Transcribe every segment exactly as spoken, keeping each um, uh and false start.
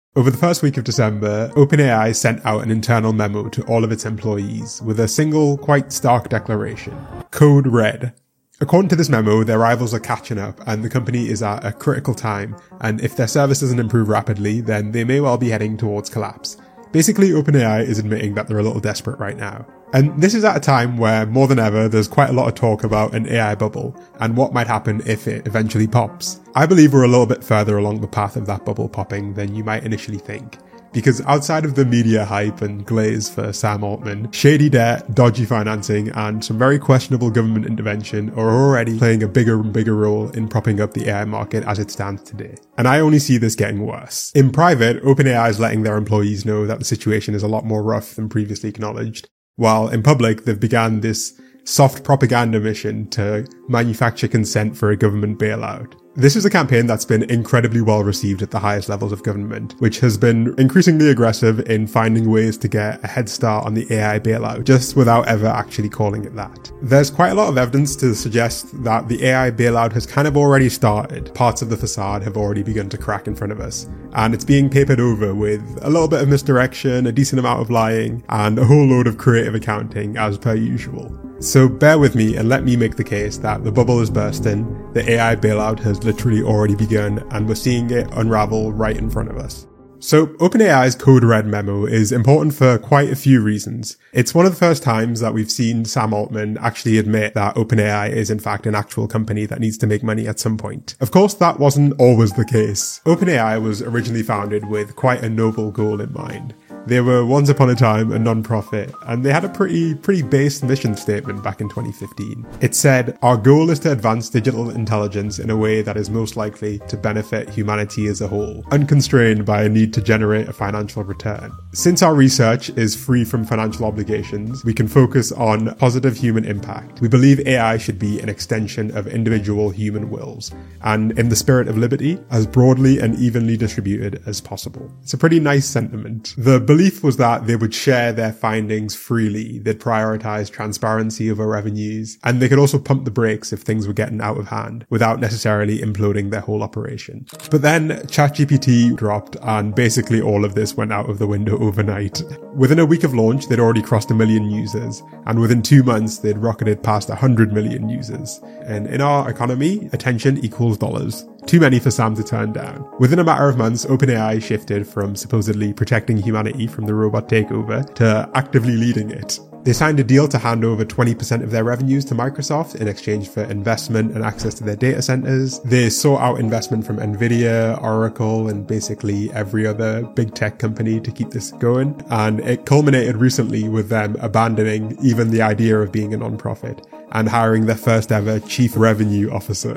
Over the first week of December, OpenAI sent out an internal memo to all of its employees with a single, quite stark declaration. Code red. According to this memo, their rivals are catching up and the company is at a critical time, and if their service doesn't improve rapidly, then they may well be heading towards collapse. Basically, OpenAI is admitting that they're a little desperate right now. And this is at a time where, more than ever, there's quite a lot of talk about an A I bubble and what might happen if it eventually pops. I believe we're a little bit further along the path of that bubble popping than you might initially think. Because outside of the media hype and glaze for Sam Altman, shady debt, dodgy financing, and some very questionable government intervention are already playing a bigger and bigger role in propping up the A I market as it stands today. And I only see this getting worse. In private, OpenAI is letting their employees know that the situation is a lot more rough than previously acknowledged, while in public they've begun this soft propaganda mission to manufacture consent for a government bailout. This is a campaign that's been incredibly well received at the highest levels of government, which has been increasingly aggressive in finding ways to get a head start on the A I bailout, just without ever actually calling it that. There's quite a lot of evidence to suggest that the A I bailout has kind of already started. Parts of the facade have already begun to crack in front of us, and it's being papered over with a little bit of misdirection, a decent amount of lying, and a whole load of creative accounting as per usual. So bear with me and let me make the case that the bubble is bursting, the A I bailout has literally already begun, and we're seeing it unravel right in front of us. So OpenAI's Code Red memo is important for quite a few reasons. It's one of the first times that we've seen Sam Altman actually admit that OpenAI is in fact an actual company that needs to make money at some point. Of course, that wasn't always the case. OpenAI was originally founded with quite a noble goal in mind. They were once upon a time a non-profit, and they had a pretty, pretty base mission statement back in twenty fifteen. It said, "Our goal is to advance digital intelligence in a way that is most likely to benefit humanity as a whole, unconstrained by a need to generate a financial return. Since our research is free from financial obligations, we can focus on positive human impact. We believe A I should be an extension of individual human wills, and in the spirit of liberty, as broadly and evenly distributed as possible." It's a pretty nice sentiment. The belief was that they would share their findings freely, they'd prioritize transparency over revenues, and they could also pump the brakes if things were getting out of hand without necessarily imploding their whole operation. But then ChatGPT dropped and basically all of this went out of the window overnight. Within a week of launch, they'd already crossed a million users, and within two months, they'd rocketed past one hundred million users. And in our economy, attention equals dollars. Too many for Sam to turn down. Within a matter of months, OpenAI shifted from supposedly protecting humanity from the robot takeover to actively leading it. They signed a deal to hand over twenty percent of their revenues to Microsoft in exchange for investment and access to their data centers. They sought out investment from Nvidia, Oracle, and basically every other big tech company to keep this going. And it culminated recently with them abandoning even the idea of being a non-profit and hiring their first ever chief revenue officer.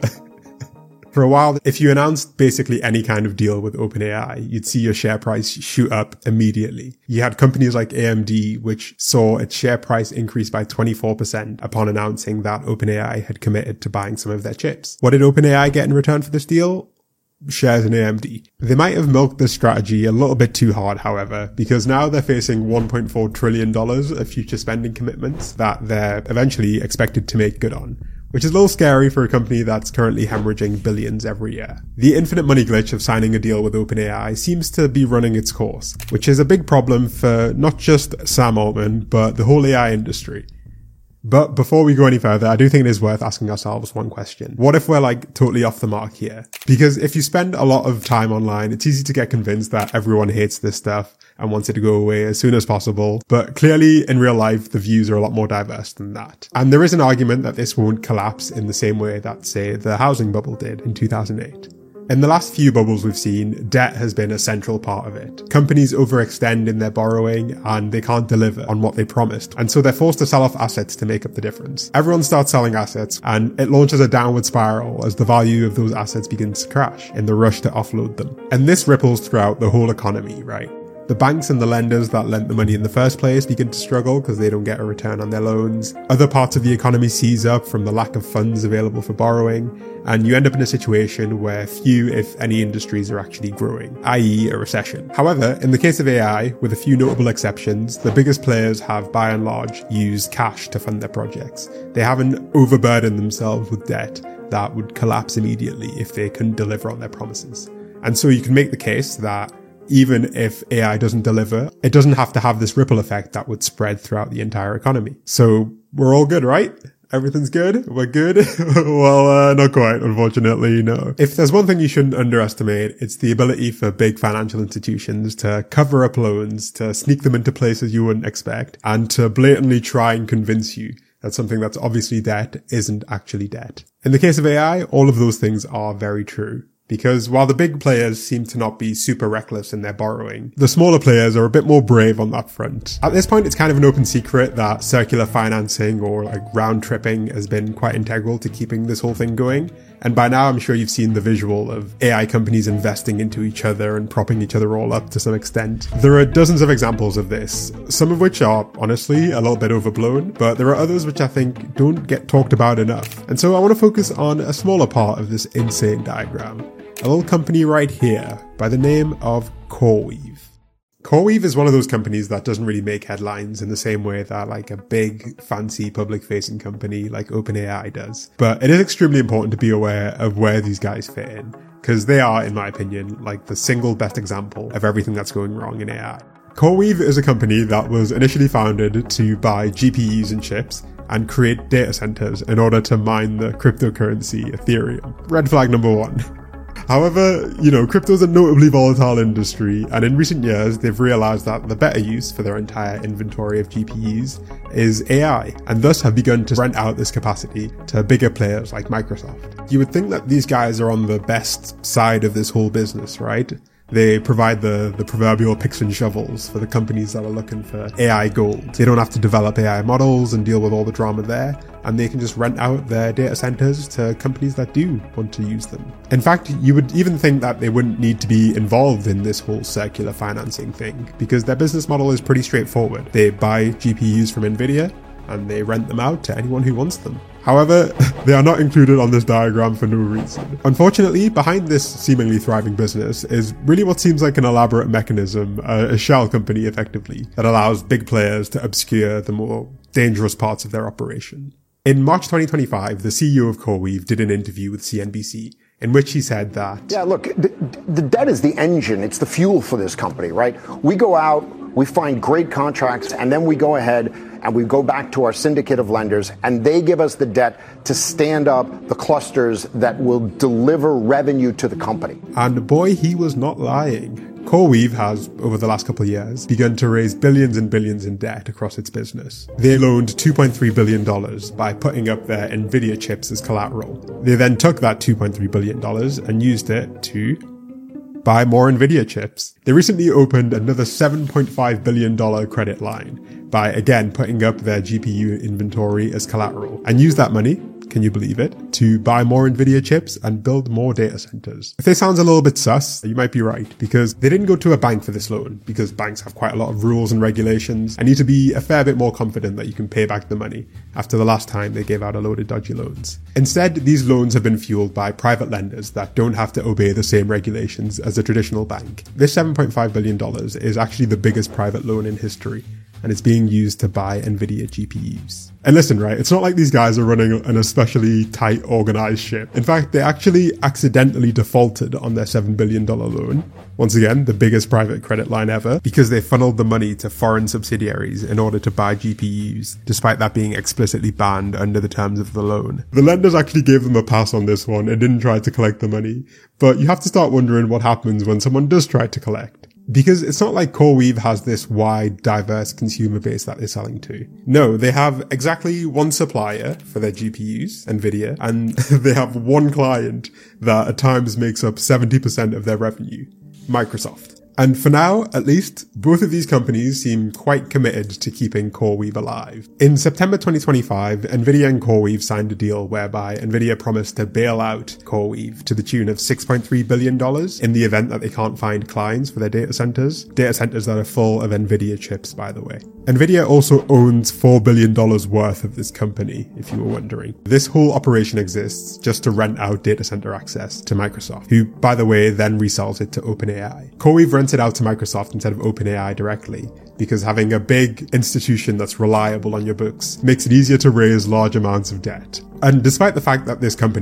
For a while, if you announced basically any kind of deal with OpenAI, you'd see your share price shoot up immediately. You had companies like A M D, which saw its share price increase by twenty-four percent upon announcing that OpenAI had committed to buying some of their chips. What did OpenAI get in return for this deal? Shares in A M D. They might have milked this strategy a little bit too hard, however, because now they're facing one point four trillion dollars of future spending commitments that they're eventually expected to make good on, which is a little scary for a company that's currently hemorrhaging billions every year. The infinite money glitch of signing a deal with OpenAI seems to be running its course, which is a big problem for not just Sam Altman, but the whole A I industry. But before we go any further, I do think it is worth asking ourselves one question. What if we're like totally off the mark here? Because if you spend a lot of time online, it's easy to get convinced that everyone hates this stuff and wants it to go away as soon as possible. But clearly in real life, the views are a lot more diverse than that. And there is an argument that this won't collapse in the same way that, say, the housing bubble did in two thousand eight. In the last few bubbles we've seen, debt has been a central part of it. Companies overextend in their borrowing and they can't deliver on what they promised, and so they're forced to sell off assets to make up the difference. Everyone starts selling assets and it launches a downward spiral as the value of those assets begins to crash in the rush to offload them. And this ripples throughout the whole economy, right? The banks and the lenders that lent the money in the first place begin to struggle because they don't get a return on their loans. Other parts of the economy seize up from the lack of funds available for borrowing, and you end up in a situation where few, if any, industries are actually growing, that is a recession. However, in the case of A I, with a few notable exceptions, the biggest players have, by and large, used cash to fund their projects. They haven't overburdened themselves with debt that would collapse immediately if they couldn't deliver on their promises. And so you can make the case that even if A I doesn't deliver, it doesn't have to have this ripple effect that would spread throughout the entire economy. So we're all good, right? Everything's good? We're good? Well, uh, not quite, unfortunately, no. If there's one thing you shouldn't underestimate, it's the ability for big financial institutions to cover up loans, to sneak them into places you wouldn't expect, and to blatantly try and convince you that something that's obviously debt isn't actually debt. In the case of A I, all of those things are very true. Because while the big players seem to not be super reckless in their borrowing, the smaller players are a bit more brave on that front. At this point, it's kind of an open secret that circular financing or like round tripping has been quite integral to keeping this whole thing going. And by now, I'm sure you've seen the visual of A I companies investing into each other and propping each other all up to some extent. There are dozens of examples of this, some of which are honestly a little bit overblown, but there are others which I think don't get talked about enough. And so I want to focus on a smaller part of this insane diagram. A little company right here by the name of CoreWeave. CoreWeave is one of those companies that doesn't really make headlines in the same way that like a big fancy public facing company like OpenAI does. But it is extremely important to be aware of where these guys fit in, because they are, in my opinion, like the single best example of everything that's going wrong in A I. CoreWeave is a company that was initially founded to buy G P Us and chips and create data centers in order to mine the cryptocurrency Ethereum. Red flag number one. However, you know, crypto is a notably volatile industry, and in recent years, they've realized that the better use for their entire inventory of G P Us is A I, and thus have begun to rent out this capacity to bigger players like Microsoft. You would think that these guys are on the best side of this whole business, right? They provide the, the proverbial picks and shovels for the companies that are looking for A I gold. They don't have to develop A I models and deal with all the drama there, and they can just rent out their data centers to companies that do want to use them. In fact, you would even think that they wouldn't need to be involved in this whole circular financing thing, because their business model is pretty straightforward. They buy G P Us from NVIDIA, and they rent them out to anyone who wants them. However, they are not included on this diagram for no reason. Unfortunately, behind this seemingly thriving business is really what seems like an elaborate mechanism, a, a shell company effectively, that allows big players to obscure the more dangerous parts of their operation. In March twenty twenty-five, the C E O of CoreWeave did an interview with C N B C in which he said that... Yeah, look, the, the debt is the engine. It's the fuel for this company, right? We go out, we find great contracts, and then we go ahead and we go back to our syndicate of lenders, and they give us the debt to stand up the clusters that will deliver revenue to the company. And boy, he was not lying. CoreWeave has, over the last couple of years, begun to raise billions and billions in debt across its business. They loaned two point three billion dollars by putting up their NVIDIA chips as collateral. They then took that two point three billion dollars and used it to buy more NVIDIA chips. They recently opened another seven point five billion dollars credit line by, again, putting up their G P U inventory as collateral and used that money, can you believe it, to buy more NVIDIA chips and build more data centers. If this sounds a little bit sus, you might be right, because they didn't go to a bank for this loan, because banks have quite a lot of rules and regulations and need to be a fair bit more confident that you can pay back the money after the last time they gave out a load of dodgy loans. Instead, these loans have been fueled by private lenders that don't have to obey the same regulations as a traditional bank. This seven point five billion dollars is actually the biggest private loan in history, and it's being used to buy NVIDIA G P Us. And listen, right, it's not like these guys are running an especially tight, organized ship. In fact, they actually accidentally defaulted on their seven billion dollars loan. Once again, the biggest private credit line ever, because they funneled the money to foreign subsidiaries in order to buy G P Us, despite that being explicitly banned under the terms of the loan. The lenders actually gave them a pass on this one and didn't try to collect the money. But you have to start wondering what happens when someone does try to collect. Because it's not like CoreWeave has this wide, diverse consumer base that they're selling to. No, they have exactly one supplier for their G P Us, NVIDIA, and they have one client that at times makes up seventy percent of their revenue, Microsoft. And for now, at least, both of these companies seem quite committed to keeping CoreWeave alive. In September twenty twenty-five, NVIDIA and CoreWeave signed a deal whereby NVIDIA promised to bail out CoreWeave to the tune of six point three billion dollars in the event that they can't find clients for their data centers. Data centers that are full of NVIDIA chips, by the way. NVIDIA also owns four billion dollars worth of this company, if you were wondering. This whole operation exists just to rent out data center access to Microsoft, who, by the way, then resells it to OpenAI. CoreWeave rents it out to Microsoft instead of OpenAI directly, because having a big institution that's reliable on your books makes it easier to raise large amounts of debt. And despite the fact that this company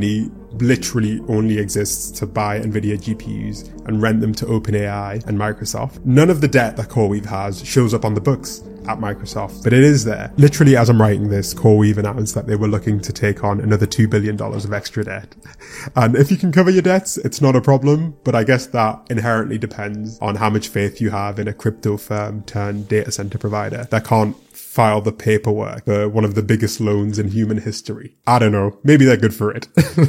literally only exists to buy NVIDIA G P Us and rent them to OpenAI and Microsoft. None of the debt that CoreWeave has shows up on the books at Microsoft, but it is there. Literally, as I'm writing this, CoreWeave announced that they were looking to take on another two billion dollars of extra debt. And if you can cover your debts, it's not a problem, but I guess that inherently depends on how much faith you have in a crypto firm turned data center provider that can't file the paperwork for one of the biggest loans in human history. I don't know. Maybe they're good for it.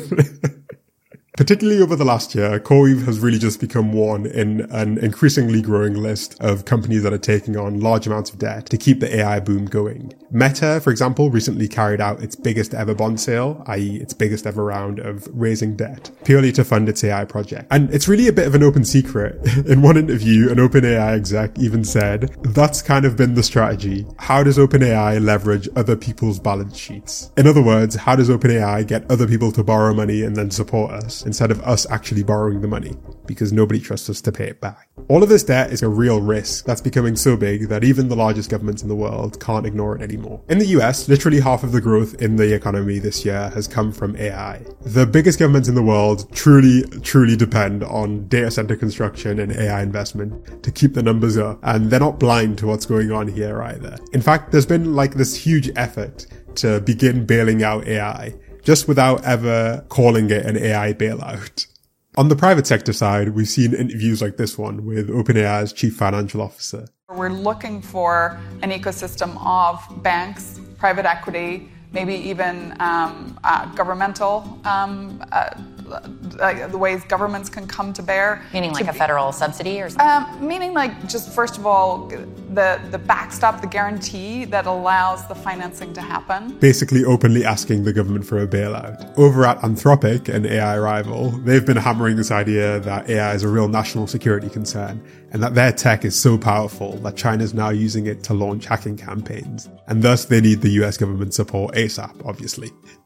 Particularly over the last year, CoreWeave has really just become one in an increasingly growing list of companies that are taking on large amounts of debt to keep the A I boom going. Meta, for example, recently carried out its biggest ever bond sale, that is its biggest ever round of raising debt, purely to fund its A I project. And it's really a bit of an open secret. In one interview, an OpenAI exec even said, that's kind of been the strategy. How does OpenAI leverage other people's balance sheets? In other words, how does OpenAI get other people to borrow money and then support us, instead of us actually borrowing the money, because nobody trusts us to pay it back? All of this debt is a real risk that's becoming so big that even the largest governments in the world can't ignore it anymore. In the U S, literally half of the growth in the economy this year has come from A I. The biggest governments in the world truly, truly depend on data center construction and A I investment to keep the numbers up, and they're not blind to what's going on here either. In fact, there's been like this huge effort to begin bailing out A I, just without ever calling it an A I bailout. On the private sector side, we've seen interviews like this one with OpenAI's chief financial officer. We're looking for an ecosystem of banks, private equity, maybe even um, uh, governmental, um, uh, uh, the ways governments can come to bear. Meaning like to a federal subsidy or something? Um, meaning like just first of all, the, the backstop, the guarantee that allows the financing to happen. Basically openly asking the government for a bailout. Over at Anthropic, an A I rival, they've been hammering this idea that A I is a real national security concern, and that their tech is so powerful that China's now using it to launch hacking campaigns. And thus they need the U S government support ASAP, obviously.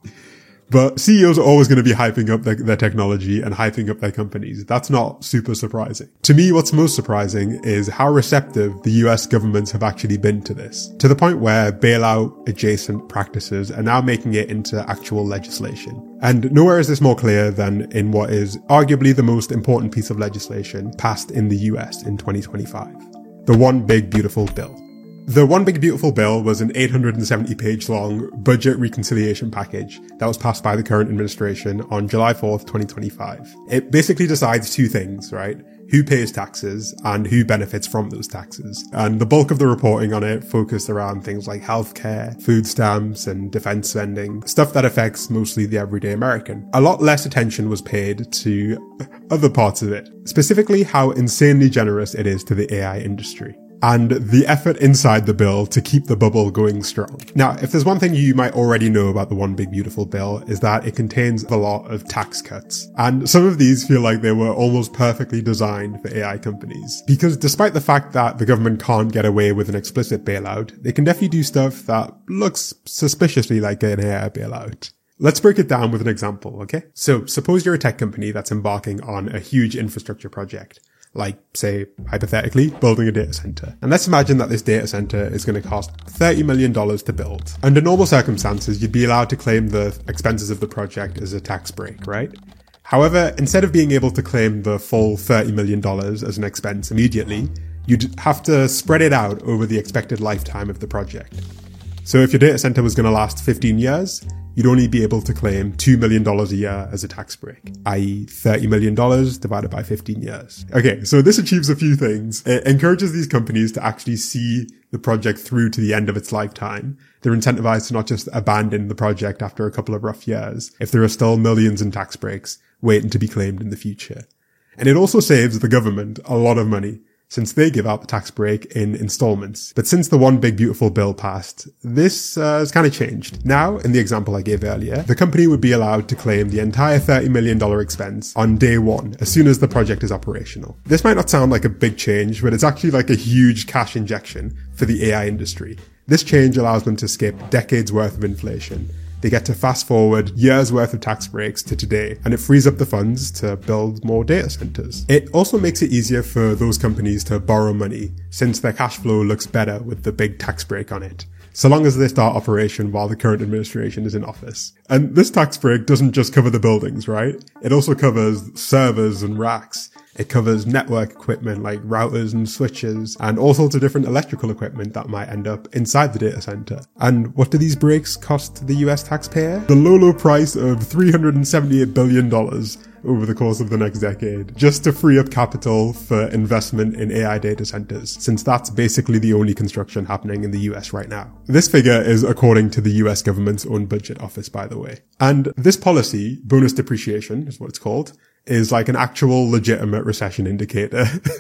But C E Os are always going to be hyping up their, their technology and hyping up their companies. That's not super surprising. To me, what's most surprising is how receptive the U S governments have actually been to this, to the point where bailout adjacent practices are now making it into actual legislation. And nowhere is this more clear than in what is arguably the most important piece of legislation passed in the U S in twenty twenty-five. The One Big Beautiful Bill. The One Big Beautiful Bill was an eight hundred seventy page long budget reconciliation package that was passed by the current administration on July fourth, twenty twenty-five. It basically decides two things, right? Who pays taxes and who benefits from those taxes. And the bulk of the reporting on it focused around things like healthcare, food stamps, and defense spending, stuff that affects mostly the everyday American. A lot less attention was paid to other parts of it, specifically how insanely generous it is to the A I industry, and the effort inside the bill to keep the bubble going strong. Now, if there's one thing you might already know about the One Big Beautiful Bill, is that it contains a lot of tax cuts. And some of these feel like they were almost perfectly designed for A I companies. Because despite the fact that the government can't get away with an explicit bailout, they can definitely do stuff that looks suspiciously like an A I bailout. Let's break it down with an example, okay? So suppose you're a tech company that's embarking on a huge infrastructure project, like, say, hypothetically, building a data center. And let's imagine that this data center is going to cost thirty million dollars to build. Under normal circumstances, you'd be allowed to claim the expenses of the project as a tax break, right? However, instead of being able to claim the full thirty million dollars as an expense immediately, you'd have to spread it out over the expected lifetime of the project. So if your data center was going to last fifteen years, you'd only be able to claim two million dollars a year as a tax break, that is thirty million dollars divided by fifteen years. Okay, so this achieves a few things. It encourages these companies to actually see the project through to the end of its lifetime. They're incentivized to not just abandon the project after a couple of rough years, if there are still millions in tax breaks waiting to be claimed in the future. And it also saves the government a lot of money, since they give out the tax break in installments. But since the One Big Beautiful Bill passed, this uh, has kind of changed. Now, in the example I gave earlier, the company would be allowed to claim the entire thirty million dollars expense on day one, as soon as the project is operational. This might not sound like a big change, but it's actually like a huge cash injection for the A I industry. This change allows them to skip decades worth of inflation. They get to fast forward years worth of tax breaks to today, and it frees up the funds to build more data centers. It also makes it easier for those companies to borrow money, since their cash flow looks better with the big tax break on it. so long as they start operation while the current administration is in office. And this tax break doesn't just cover the buildings, right? It also covers servers and racks. It covers network equipment like routers and switches and all sorts of different electrical equipment that might end up inside the data center. And what do these breaks cost the U S taxpayer? The low, low price of three hundred seventy-eight billion dollars over the course of the next decade, just to free up capital for investment in A I data centers, since that's basically the only construction happening in the U S right now. This figure is according to the U S government's own budget office, by the way. And this policy, bonus depreciation is what it's called, is like an actual legitimate recession indicator.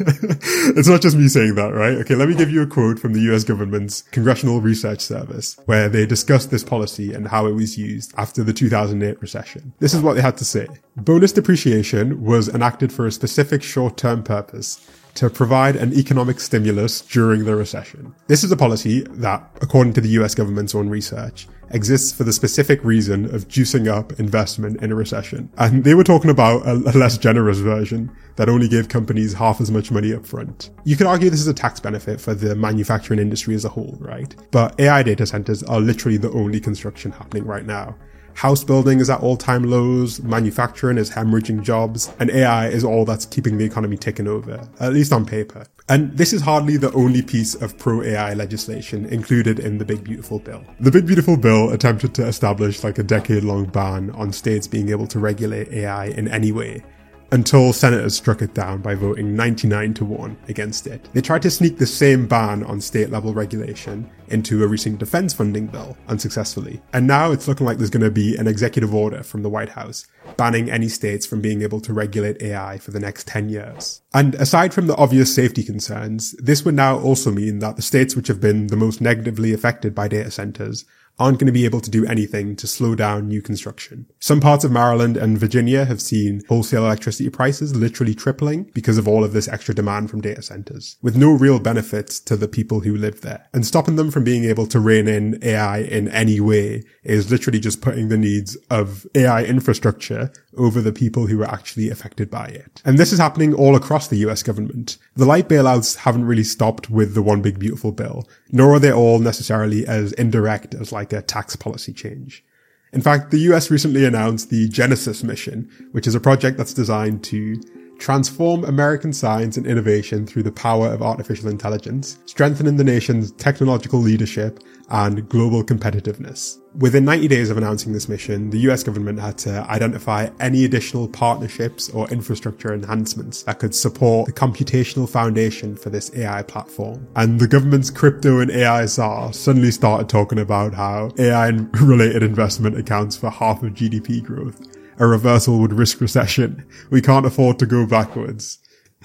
It's not just me saying that, right? Okay, let me give you a quote from the U S government's Congressional Research Service, where they discussed this policy and how it was used after the two thousand eight recession. This is what they had to say. Bonus depreciation was enacted for a specific short-term purpose, to provide an economic stimulus during the recession. This is a policy that, according to the U S government's own research, exists for the specific reason of juicing up investment in a recession. And they were talking about a, a less generous version that only gave companies half as much money up front. You could argue this is a tax benefit for the manufacturing industry as a whole, right? But A I data centers are literally the only construction happening right now. House building is at all-time lows, manufacturing is hemorrhaging jobs, and A I is all that's keeping the economy ticking over, at least on paper. And this is hardly the only piece of pro-A I legislation included in the Big Beautiful Bill. The Big Beautiful Bill attempted to establish like a decade-long ban on states being able to regulate A I in any way, until senators struck it down by voting ninety-nine to one against it. They tried to sneak the same ban on state-level regulation into a recent defense funding bill, unsuccessfully. And now it's looking like there's going to be an executive order from the White House banning any states from being able to regulate A I for the next ten years. And aside from the obvious safety concerns, this would now also mean that the states which have been the most negatively affected by data centers aren't going to be able to do anything to slow down new construction. Some parts of Maryland and Virginia have seen wholesale electricity prices literally tripling because of all of this extra demand from data centers, with no real benefits to the people who live there. And stopping them from being able to rein in A I in any way is literally just putting the needs of A I infrastructure over the people who are actually affected by it. And this is happening all across the U S government. The light bailouts haven't really stopped with the One Big Beautiful Bill, nor are they all necessarily as indirect as like a tax policy change. In fact, the U S recently announced the Genesis mission, which is a project that's designed to transform American science and innovation through the power of artificial intelligence, strengthening the nation's technological leadership and global competitiveness. Within ninety days of announcing this mission, the U S government had to identify any additional partnerships or infrastructure enhancements that could support the computational foundation for this A I platform. And the government's crypto and A I czar suddenly started talking about how A I-related investment accounts for half of G D P growth. A reversal would risk recession. We can't afford to go backwards.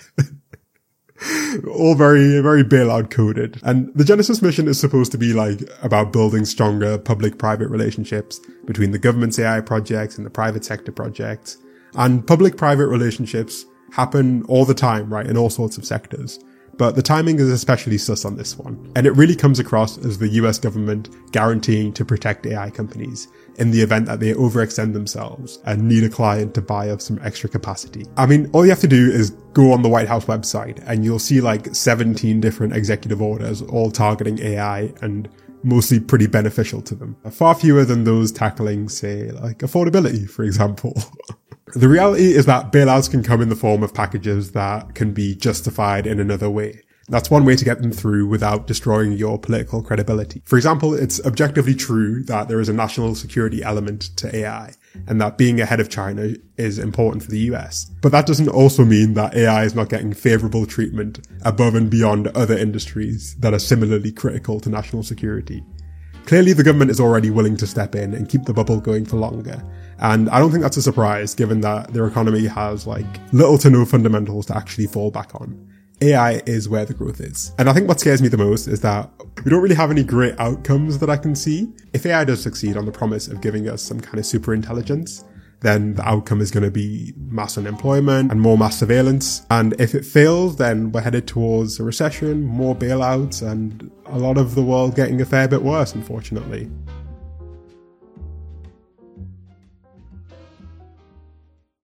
All very, very bailout coded. And the Genesis mission is supposed to be like about building stronger public-private relationships between the government's A I projects and the private sector projects. And public-private relationships happen all the time, right, in all sorts of sectors. But the timing is especially sus on this one. And it really comes across as the U S government guaranteeing to protect A I companies in the event that they overextend themselves and need a client to buy up some extra capacity. I mean, all you have to do is go on the White House website and you'll see like seventeen different executive orders all targeting A I and mostly pretty beneficial to them. Far fewer than those tackling, say, like affordability, for example. The reality is that bailouts can come in the form of packages that can be justified in another way. That's one way to get them through without destroying your political credibility. For example, it's objectively true that there is a national security element to A I, and that being ahead of China is important for the U S. But that doesn't also mean that A I is not getting favorable treatment above and beyond other industries that are similarly critical to national security. Clearly, the government is already willing to step in and keep the bubble going for longer. And I don't think that's a surprise, given that their economy has like little to no fundamentals to actually fall back on. A I is where the growth is. And I think what scares me the most is that we don't really have any great outcomes that I can see. If A I does succeed on the promise of giving us some kind of super intelligence, then the outcome is going to be mass unemployment and more mass surveillance. And if it fails, then we're headed towards a recession, more bailouts, and a lot of the world getting a fair bit worse, unfortunately.